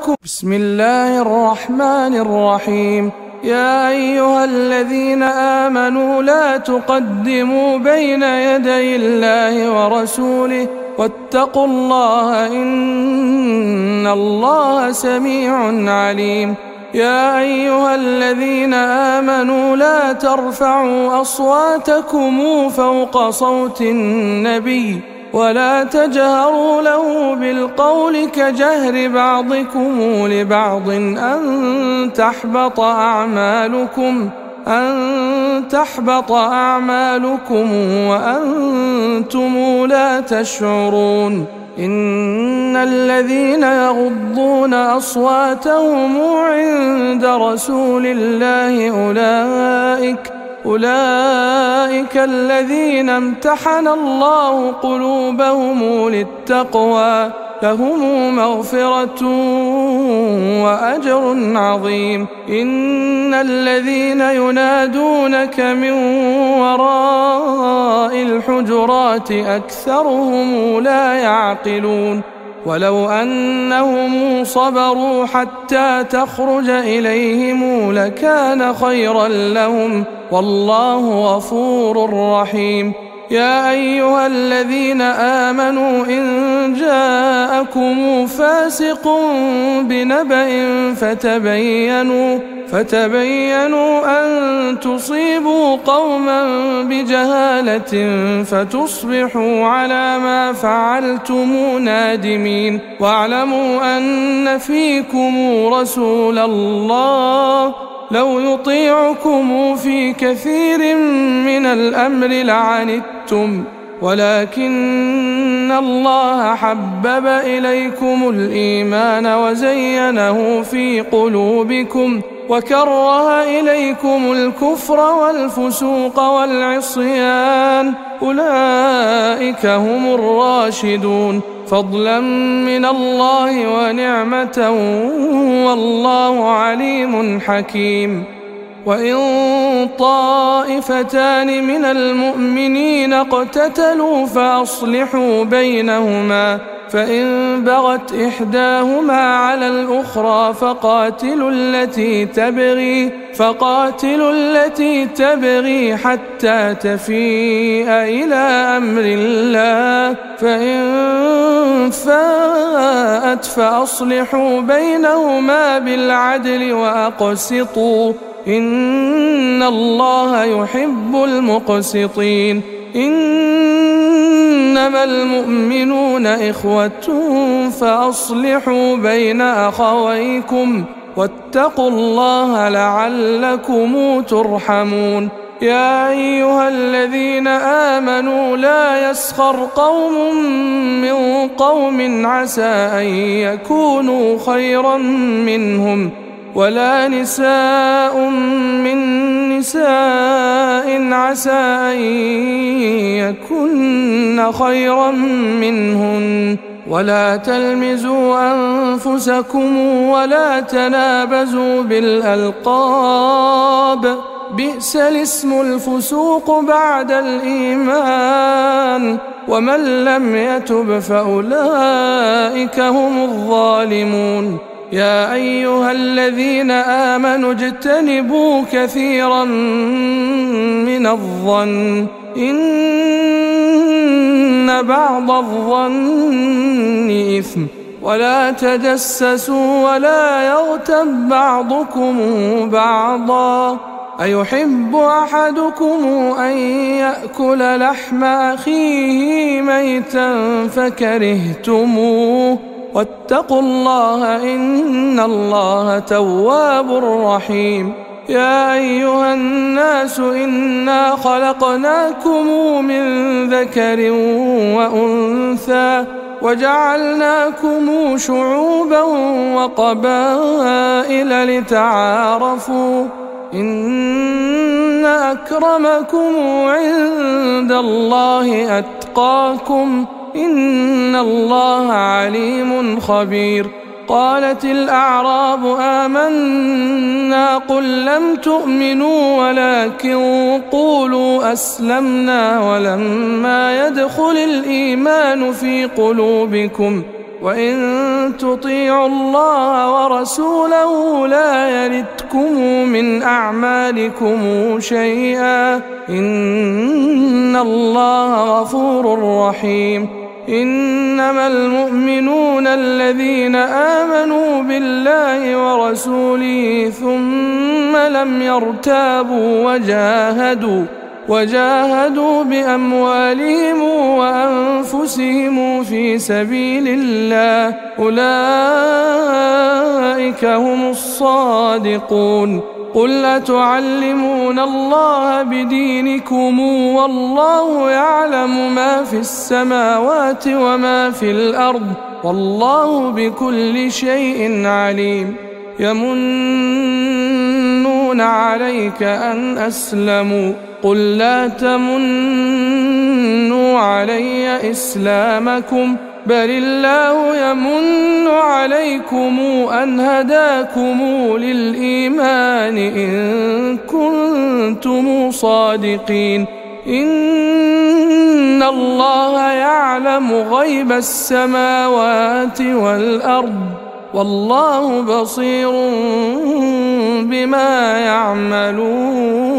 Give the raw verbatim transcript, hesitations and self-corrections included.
أصواتكم. بسم الله الرحمن الرحيم. يا أيها الذين آمنوا لا تقدموا بين يدي الله ورسوله واتقوا الله إن الله سميع عليم. يا أيها الذين آمنوا لا ترفعوا أصواتكم فوق صوت النبي ولا تجهروا له بالقول كجهر بعضكم لبعض أن تحبط أعمالكم أن تحبط أعمالكم وأنتم لا تشعرون. إن الذين يغضون أصواتهم عند رسول الله أولئك أولئك الذين امتحن الله قلوبهم للتقوى لهم مغفرة وأجر عظيم. إن الذين ينادونك من وراء الحجرات أكثرهم لا يعقلون. ولو أنهم صبروا حتى تخرج إليهم لكان خيرا لهم والله غفور رحيم. يا أيها الذين آمنوا إن جاءكم فاسق بنبأ فتبينوا فتبينوا أن تصيبوا قوما بجهالة فتصبحوا على ما فعلتم نادمين. واعلموا أن فيكم رسول الله لو يطيعكم في كثير من الأمر لعنتم ولكن الله حبب إليكم الإيمان وزينه في قلوبكم وكره إليكم الكفر والفسوق والعصيان أولئك هم الراشدون فضلا من الله ونعمة والله عليم حكيم. وإن طائفتان من المؤمنين اقتتلوا فأصلحوا بينهما فإن بغت إحداهما على الأخرى فقاتلوا التي تبغي فقاتلوا التي تبغي حتى تفيء إلى أمر الله فإن فاءت فأصلحوا بينهما بالعدل وأقسطوا إن الله يحب المقسطين. إنما المؤمنون إخوة فأصلحوا بين أخويكم واتقوا الله لعلكم ترحمون. يا أيها الذين آمنوا لا يسخر قوم من قوم عسى أن يكونوا خيرا منهم ولا نساء من نساء عسى أن يكن خيرا منهن ولا تلمزوا أنفسكم ولا تنابزوا بالألقاب بئس الاسم الفسوق بعد الإيمان ومن لم يتب فأولئك هم الظالمون. يا أيها الذين آمنوا اجتنبوا كثيرا من الظن إن بعض الظن إثم ولا تجسسوا ولا يغتب بعضكم بعضا أيحب أحدكم أن يأكل لحم أخيه ميتا فكرهتموه واتقوا الله إن الله تواب رحيم. يا أيها الناس إنا خلقناكم من ذكر وأنثى وجعلناكم شعوبا وقبائل لتعارفوا إن أكرمكم عند الله أتقاكم إن الله عليم خبير. قالت الأعراب آمنا قل لم تؤمنوا ولكن قولوا أسلمنا ولما يدخل الإيمان في قلوبكم وإن تطيعوا الله ورسوله لا يلتكم من أعمالكم شيئا إن الله غفور رحيم إنما المؤمنون الذين آمنوا بالله ورسوله ثم لم يرتابوا وجاهدوا وجاهدوا بأموالهم وأنفسهم في سبيل الله أولئك هم الصادقون قل أتعلمون الله بدينكم والله يعلم ما في السماوات وما في الأرض والله بكل شيء عليم يمنون عليك أن أسلموا قل لا تمنوا علي إسلامكم بل الله يمن عليكم أن هداكم للإيمان إن كنتم صادقين إن الله يعلم غيب السماوات والأرض والله بصير بما يعملون.